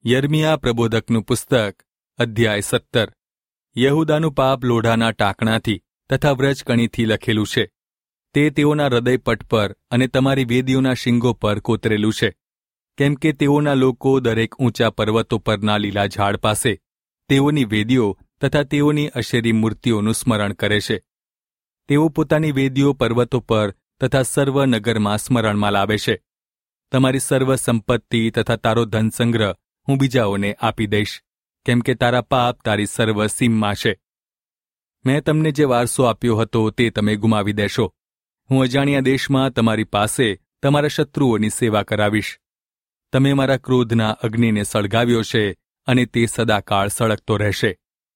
યર્મિયા પ્રબોધકનું પુસ્તક, અધ્યાય 17. યહૂદાનું પાપ લોઢાના ટાંકણાથી તથા વ્રજકણીથી લખેલું છે. તે તેઓના હૃદયપટ પર અને તમારી વેદીઓના શીંગો પર કોતરેલું છે. કેમ કે તેઓના લોકો દરેક ઊંચા પર્વતો પરના લીલા ઝાડ પાસે તેઓની વેદીઓ તથા તેઓની અશેરી મૂર્તિઓનું સ્મરણ કરે છે. તેઓ પોતાની વેદીઓ પર્વતો પર તથા સર્વ નગરમાં સ્મરણમાં લાવે છે. તમારી સર્વ સંપત્તિ તથા તારો ધનસંગ્રહ હું બીજાઓને આપી દઈશ, કેમ કે તારા પાપ તારી સર્વ સીમમાં છે. મેં તમને જે વારસો આપ્યો હતો તે તમે ગુમાવી દેશો. હું અજાણ્યા દેશમાં તમારી પાસે તમારા શત્રુઓની સેવા કરાવીશ. તમે મારા ક્રોધના અગ્નિને સળગાવ્યો છે અને તે સદાકાળ સળગતો રહેશે.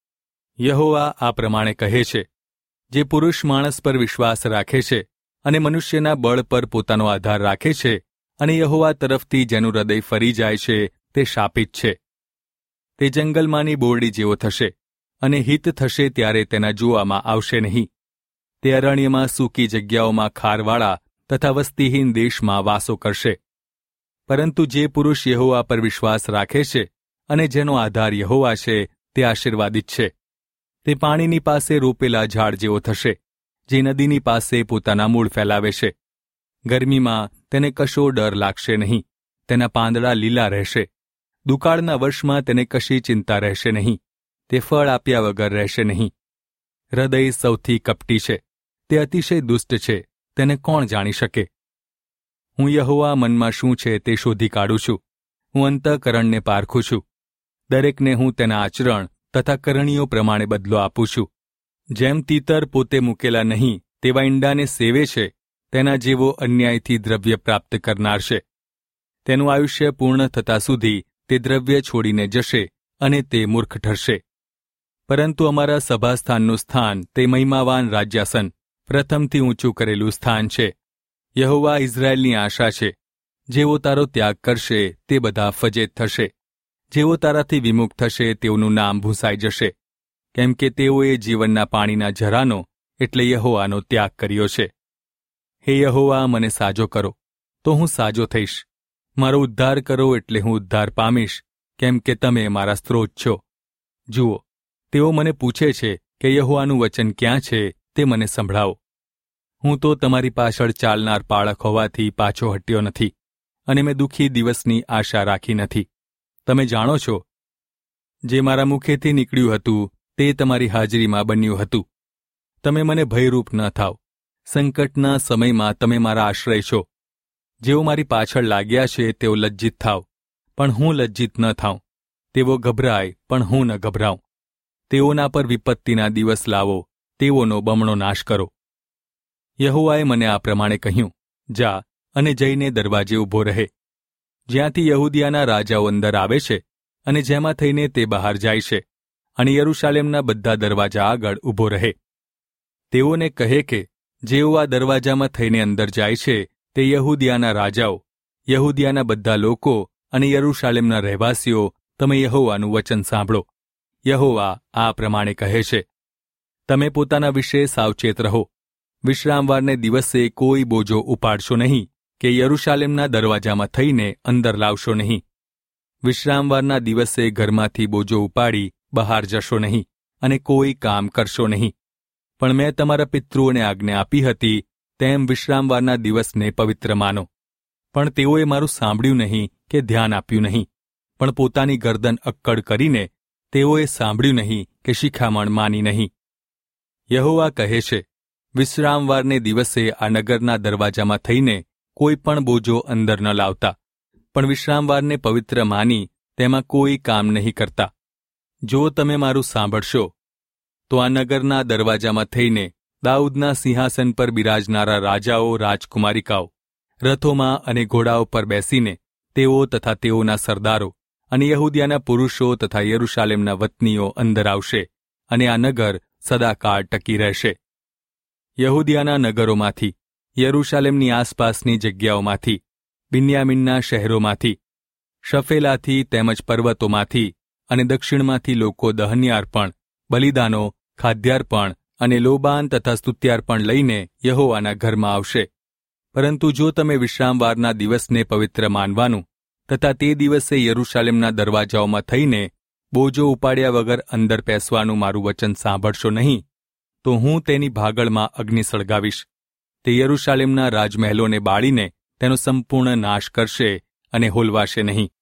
યહોવા આ પ્રમાણે કહે છે, જે પુરુષ માણસ પર વિશ્વાસ રાખે છે અને મનુષ્યના બળ પર પોતાનો આધાર રાખે છે અને યહોવા તરફથી જેનું હૃદય ફરી જાય છે તે શાપિત છે. તે જંગલમાંની બોરડી જેવો થશે અને હિત થશે ત્યારે તેના જોવામાં આવશે નહીં. તે અરણ્યમાં સૂકી જગ્યાઓમાં ખારવાળા તથા વસ્તીહીન દેશમાં વાસો કરશે. પરંતુ જે પુરુષ યહોવા પર વિશ્વાસ રાખે છે અને જેનો આધાર યહોવા છે તે આશીર્વાદિત છે. તે પાણીની પાસે રોપેલા ઝાડ જેવો થશે, જે નદીની પાસે પોતાના મૂળ ફેલાવે છે. ગરમીમાં તેને કશો ડર લાગશે નહીં. તેના પાંદડા લીલા રહેશે. દુકાળના વર્ષમાં તેને કશી ચિંતા રહેશે નહીં. તે ફળ આપ્યા વગર રહેશે નહીં. હૃદય સૌથી કપટી છે, તે અતિશય દુષ્ટ છે, તેને કોણ જાણી શકે? હું યહોવા મનમાં શું છે તે શોધી કાઢું છું. હું અંતઃકરણને પારખું છું. દરેકને હું તેના આચરણ તથા કરણીઓ પ્રમાણે બદલો આપું છું. જેમ તીતર પોતે મૂકેલા નહીં તેવા ઈંડાને સેવે છે, તેના જેવો અન્યાયથી દ્રવ્ય પ્રાપ્ત કરનાર છે. તેનું આયુષ્ય પૂર્ણ થતાં સુધી તે દ્રવ્ય છોડીને જશે અને તે મૂર્ખ ઠરશે. પરંતુ અમારા સભાસ્થાનનું સ્થાન તે મહિમાવાન રાજ્યાસન, પ્રથમથી ઊંચું કરેલું સ્થાન છે. યહોવા ઇઝરાયેલની આશા છે. જેઓ તારો ત્યાગ કરશે તે બધા ફજેત થશે. જેઓ તારાથી વિમુખ થશે તેઓનું નામ ભૂંસાઈ જશે. કેમ કે તેઓએ જીવનના પાણીના ઝરાનો એટલે યહોવાનો ત્યાગ કર્યો છે. હે યહોવા, મને સાજો કરો તો હું સાજો થઈશ. મારો ઉદ્ધાર કરો એટલે હું ઉદ્ધાર પામીશ, કેમ કે તમે મારા સ્ત્રોત છો. જુઓ, તેઓ મને પૂછે છે કે યહોવાનું વચન ક્યાં છે તે મને સંભળાવો. હું તો તમારી પાછળ ચાલનાર પાળક હોવાથી પાછો હટ્યો નથી અને મેં દુઃખી દિવસની આશા રાખી નથી. તમે જાણો છો, જે મારા મુખેથી નીકળ્યું હતું તે તમારી હાજરીમાં બન્યું હતું. તમે મને ભયરૂપ ન થાવ. સંકટના સમયમાં તમે મારા આશ્રય છો. જેઓ મારી પાછળ લાગ્યા છે તેઓ લજ્જિત થાવ, પણ હું લજ્જિત ન થાઉં. તેઓ ગભરાય, પણ હું ન ગભરાઉં. તેઓના પર વિપત્તિના દિવસ લાવો, તેઓનો બમણો નાશ કરો. યહોવાએ મને આ પ્રમાણે કહ્યું, જા અને જઈને દરવાજે ઊભો રહે, જ્યાંથી યહૂદિયાના રાજાઓ અંદર આવે છે અને જેમાં થઈને તે બહાર જાય છે, અને યરૂશાલેમના બધા દરવાજા આગળ ઊભો રહે. તેઓને કહે કે જેઓ આ દરવાજામાં થઈને અંદર જાય છે તે યહૂદિયાના રાજાઓ, યહૂદિયાના બધા લોકો અને યરૂશાલેમના રહેવાસીઓ, તમે યહોવાનું વચન સાંભળો. યહોવા આ પ્રમાણે કહે છે, તમે પોતાના વિશે સાવચેત રહો. વિશ્રામવારને દિવસે કોઈ બોજો ઉપાડશો નહીં કે યરૂશાલેમના દરવાજામાં થઈને અંદર લાવશો નહીં. વિશ્રામવારના દિવસે ઘરમાંથી બોજો ઉપાડી બહાર જશો નહીં અને કોઈ કામ કરશો નહીં. પણ મેં તમારા પિતૃઓને આજ્ઞા આપી હતી તેમ વિશ્રામવારના દિવસને પવિત્ર માનો. પણ તેઓએ મારું સાંભળ્યું નહીં કે ધ્યાન આપ્યું નહીં. પણ પોતાની ગરદન અક્કડ કરીને તેઓએ સાંભળ્યું નહીં કે શિખામણ માની નહીં. યહોવા કહે છે, વિશ્રામવારને દિવસે આ નગરના દરવાજામાં થઈને કોઈ પણ બોજો અંદર ન લાવતા, પણ વિશ્રામવારને પવિત્ર માની તેમાં કોઈ કામ નહીં કરતા. જો તમે મારું સાંભળશો તો આ નગરના દરવાજામાં થઈને દાઉદના સિંહાસન પર બિરાજનારા રાજાઓ, રાજકુમારિકાઓ, રથોમાં અને ઘોડાઓ પર બેસીને તેઓ તથા તેઓના સરદારો અને યહૂદિયાના પુરુષો તથા યરૂશાલેમના વતનીઓ અંદર આવશે અને આ નગર સદાકાળ ટકી રહેશે. યહૂદિયાના નગરોમાંથી, યરૂશાલેમની આસપાસની જગ્યાઓમાંથી, બિન્યામીનના શહેરોમાંથી, શફેલાથી તેમજ પર્વતોમાંથી અને દક્ષિણમાંથી લોકો દહન્યાર્પણ, બલિદાનો, ખાદ્યાર્પણ અને લોબાન તથા સ્તુત્યાર્પણ લઈને યહોવાના ઘરમાં આવશે. પરંતુ જો તમે વિશ્રામવારના દિવસને પવિત્ર માનવાનું તથા તે દિવસે યરૂશાલેમના દરવાજાઓમાં થઈને બોજો ઉપાડ્યા વગર અંદર પેસવાનું મારું વચન સાંભળશો નહીં, તો હું તેની ભાગળમાં અગ્નિ સળગાવીશ. તે યરૂશાલેમના રાજમહેલોને બાળીને તેનો સંપૂર્ણ નાશ કરશે અને હોલવાશે નહીં.